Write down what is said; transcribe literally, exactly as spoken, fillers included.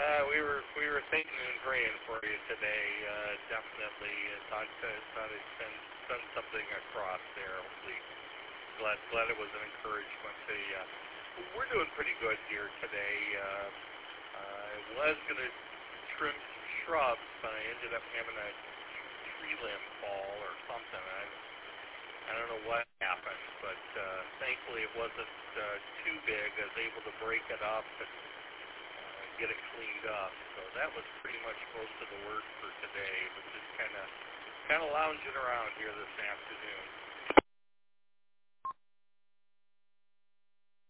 Uh, we were we were thinking and praying for you today. Uh, definitely uh, thought uh, thought I'd send send something across there. Hopefully, glad glad it was an encouragement to you. We're doing pretty good here today. Uh, I was going to trim some shrubs, but I ended up having a tree limb fall or something. I I don't know what happened, but uh, thankfully it wasn't uh, too big. I was able to break it up and uh, get it cleaned up. So that was pretty much most of the work for today, but just kind of kind of lounging around here this afternoon.